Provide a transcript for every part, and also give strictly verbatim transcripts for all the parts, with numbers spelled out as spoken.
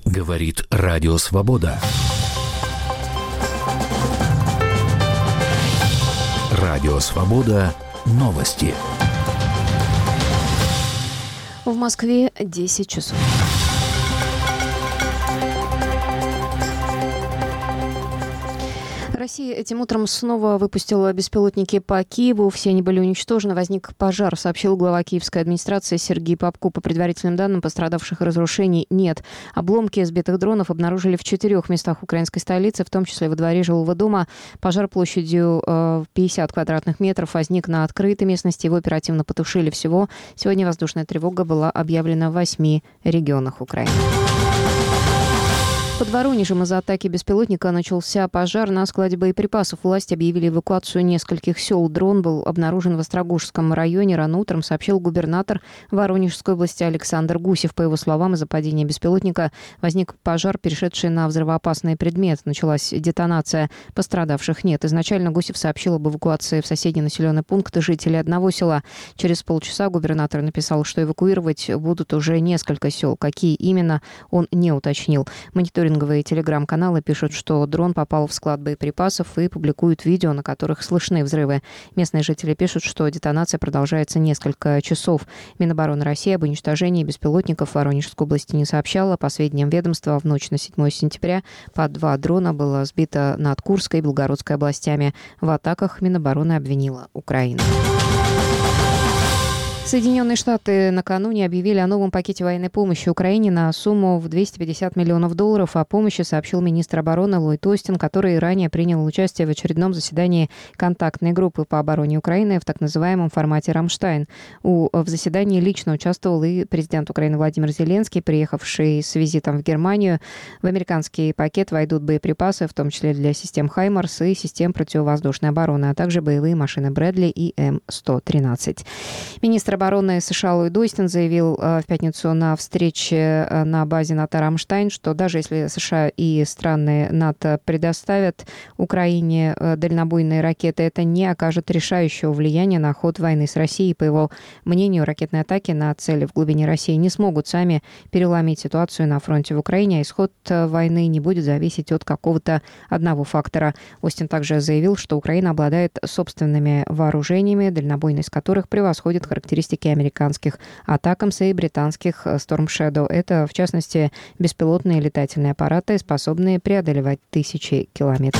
Говорит Радио Свобода. Радио Свобода. Новости. В Москве десять часов. Россия этим утром снова выпустила беспилотники по Киеву. Все они были уничтожены. Возник пожар, сообщил глава киевской администрации Сергей Попко. По предварительным данным, пострадавших и разрушений нет. Обломки сбитых дронов обнаружили в четырех местах украинской столицы, в том числе во дворе жилого дома. Пожар площадью пятьдесят квадратных метров возник на открытой местности. Его оперативно потушили. Всего сегодня воздушная тревога была объявлена в восьми регионах Украины. Под Воронежем из-за атаки беспилотника начался пожар на складе боеприпасов. Власти объявили эвакуацию нескольких сел. Дрон был обнаружен в Острогожском районе. Рано утром сообщил губернатор Воронежской области Александр Гусев. По его словам, из-за падения беспилотника возник пожар, перешедший на взрывоопасный предмет. Началась детонация. Пострадавших нет. Изначально Гусев сообщил об эвакуации в соседний населенный пункт жителей одного села. Через полчаса губернатор написал, что эвакуировать будут уже несколько сел. Какие именно, он не уточнил. Мониторинг Мониторинговые телеграм-каналы пишут, что дрон попал в склад боеприпасов и публикуют видео, на которых слышны взрывы. Местные жители пишут, что детонация продолжается несколько часов. Минобороны России об уничтожении беспилотников в Воронежской области не сообщала. По сведениям ведомства, в ночь на седьмое сентября по два дрона было сбито над Курской и Белгородской областями. В атаках Минобороны обвинила Украину. Соединенные Штаты накануне объявили о новом пакете военной помощи Украине на сумму в двести пятьдесят миллионов долларов. О помощи сообщил министр обороны Ллойд Остин, который ранее принял участие в очередном заседании контактной группы по обороне Украины в так называемом формате «Рамштайн». У, в заседании лично участвовал и президент Украины Владимир Зеленский, приехавший с визитом в Германию. В американский пакет войдут боеприпасы, в том числе для систем «Хаймарс» и систем противовоздушной обороны, а также боевые машины «Брэдли» и Эм сто тринадцать. Министр обороны США Ллойд Остин заявил в пятницу на встрече на базе НАТО «Рамштайн», что даже если США и страны НАТО предоставят Украине дальнобойные ракеты, это не окажет решающего влияния на ход войны с Россией. По его мнению, ракетные атаки на цели в глубине России не смогут сами переломить ситуацию на фронте в Украине, а исход войны не будет зависеть от какого-то одного фактора. Остин также заявил, что Украина обладает собственными вооружениями, дальнобойность которых превосходит характеристики американских атакамс и британских Storm Shadow. Это, в частности, беспилотные летательные аппараты, способные преодолевать тысячи километров.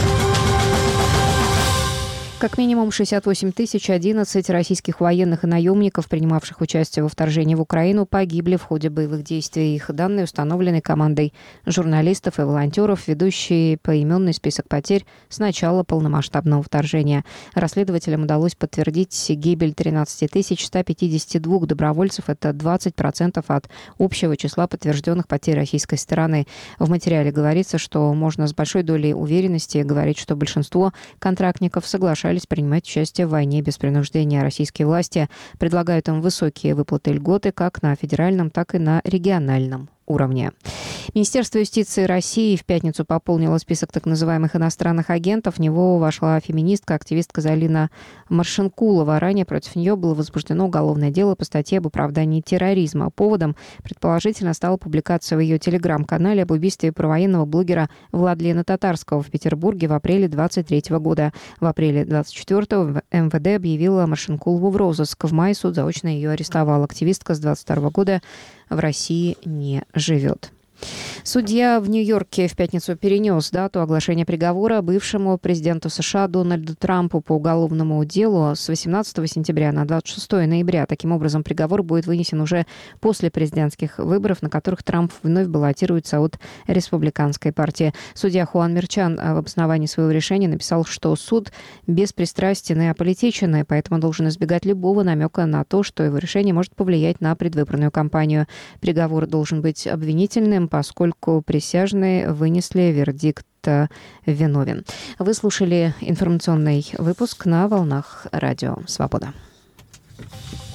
Как минимум шестьдесят восемь тысяч одиннадцать российских военных и наемников, принимавших участие во вторжении в Украину, погибли в ходе боевых действий. Их данные установлены командой журналистов и волонтеров, ведущие поименный список потерь с начала полномасштабного вторжения. Расследователям удалось подтвердить гибель тринадцать тысяч сто пятьдесят два добровольцев. Это двадцать процентов от общего числа подтвержденных потерь российской стороны. В материале говорится, что можно с большой долей уверенности говорить, что большинство контрактников соглашаются принимать участие в войне без принуждения. Российские власти предлагают им высокие выплаты и льготы как на федеральном, так и на региональном уровне. Министерство юстиции России в пятницу пополнило список так называемых иностранных агентов. В него вошла феминистка, активистка Залина Маршинкулова. Ранее против нее было возбуждено уголовное дело по статье об оправдании терроризма. Поводом, предположительно, стала публикация в ее телеграм-канале об убийстве провоенного блогера Владлена Татарского в Петербурге в апреле двадцать третьего года. В апреле двадцать четвёртого эм вэ дэ объявила Маршинкулову в розыск. В мае суд заочно ее арестовал. Активистка с двадцать второго года в России не живет. Судья в Нью-Йорке в пятницу перенес дату оглашения приговора бывшему президенту США Дональду Трампу по уголовному делу с восемнадцатого сентября на двадцать шестого ноября. Таким образом, приговор будет вынесен уже после президентских выборов, на которых Трамп вновь баллотируется от республиканской партии. Судья Хуан Мерчан в обосновании своего решения написал, что суд беспристрастен и аполитичен, и поэтому должен избегать любого намека на то, что его решение может повлиять на предвыборную кампанию. Приговор должен быть обвинительным, поскольку присяжные вынесли вердикт виновен. Вы слушали информационный выпуск на волнах Радио Свобода.